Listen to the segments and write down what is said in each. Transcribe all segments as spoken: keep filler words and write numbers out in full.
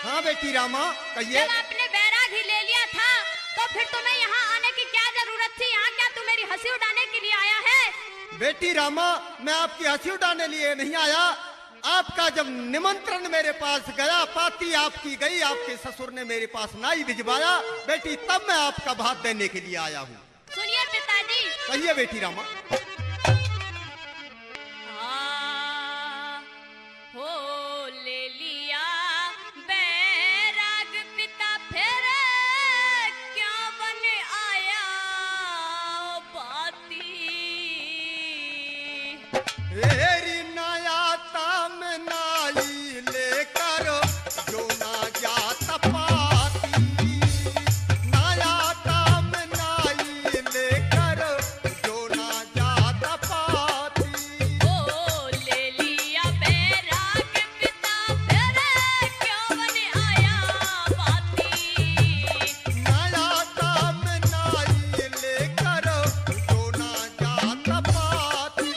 हाँ बेटी रामा कहिए। जब आपने बैराग ही ले लिया था तो फिर तुम्हें यहाँ आने की क्या जरूरत थी? यहाँ क्या तू मेरी हंसी उड़ाने के लिए आया है? बेटी रामा मैं आपकी हंसी उड़ाने लिए नहीं आया। आपका जब निमंत्रण मेरे पास गया, पाती आपकी गई, आपके ससुर ने मेरे पास नाई भिजवाया बेटी, तब मैं आपका भात देने के लिए आया हूँ। सुनिए पिताजी। कहिए बेटी रामा। हाँ, हो ले लिया बैराग पिता, फिर क्या बन आया बाती। तेरी नयाता में नाई लेकर जो ना जाता पाती, नयाता में नाई लेकर जो ना जाता पाती। ओ ले लिया बैराग पिता, फिर क्या बन आया बाती। नयाता में नाई लेकर जो ना जाता पाती।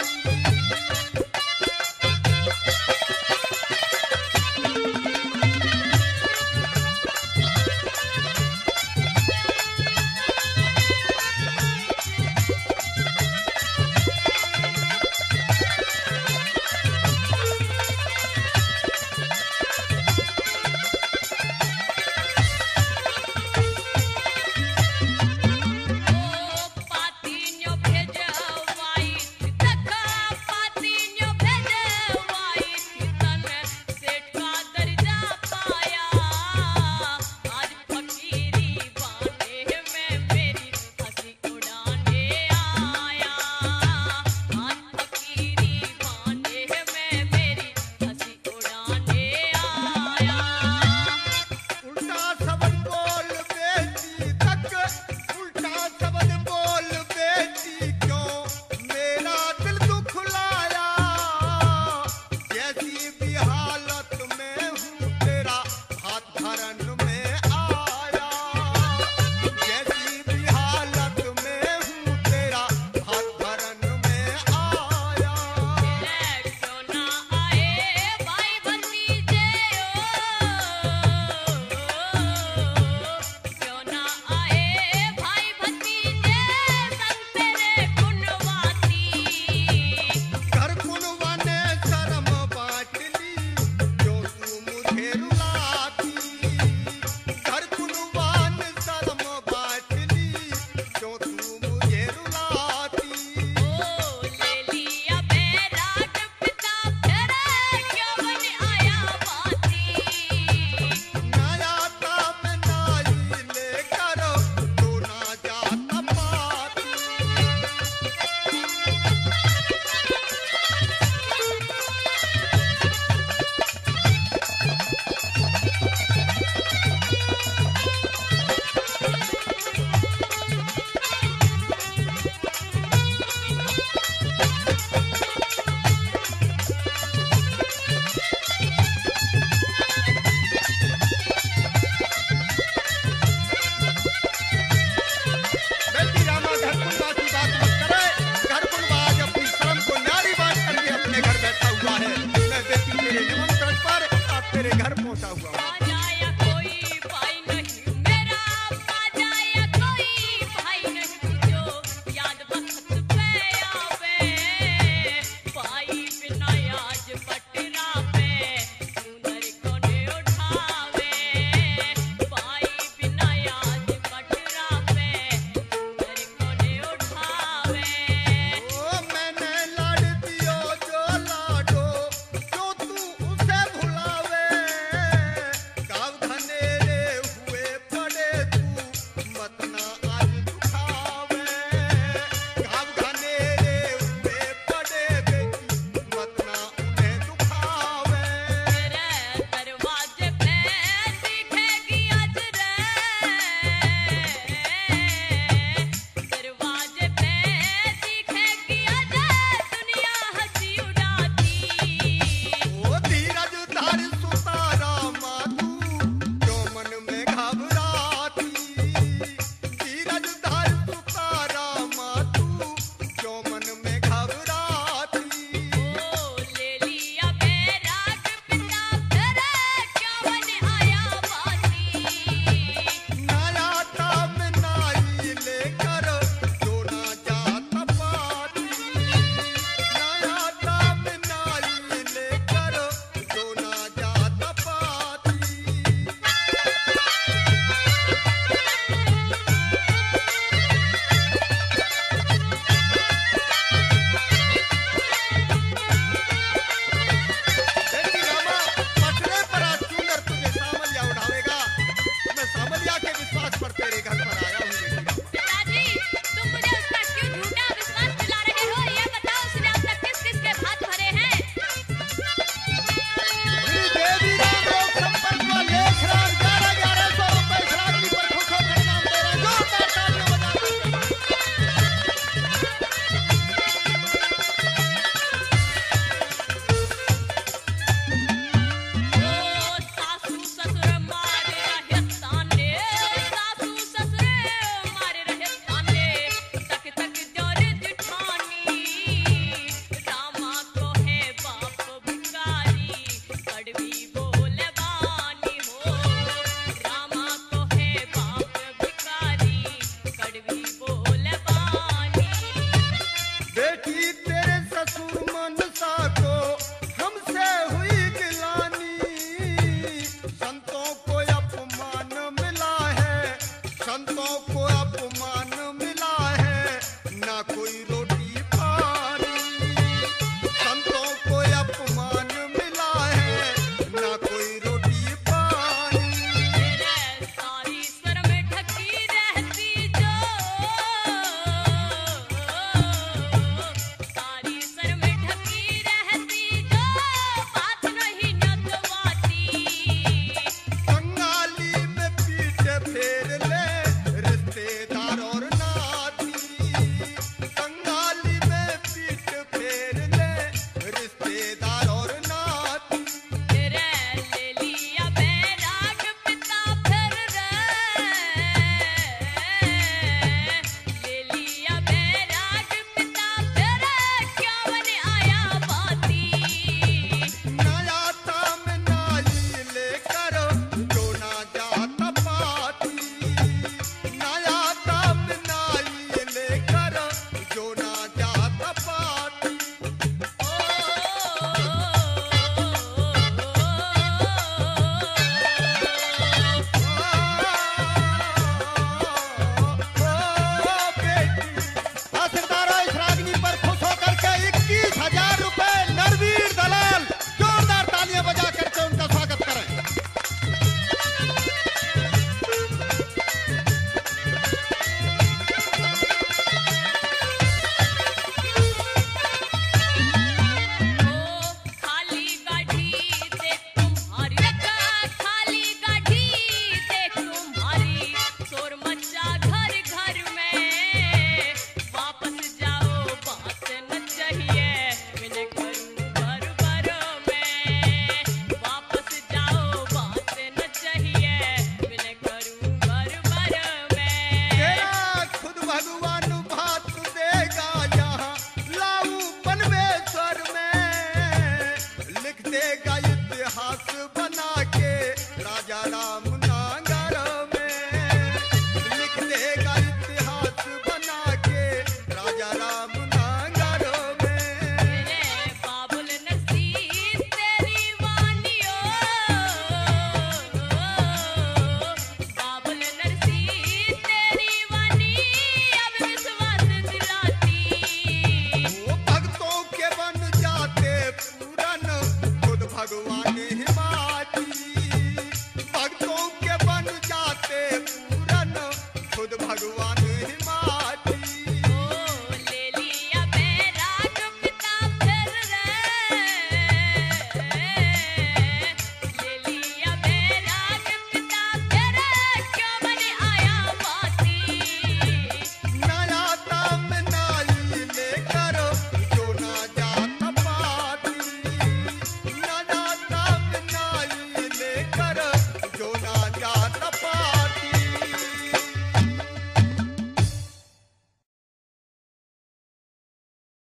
भगवान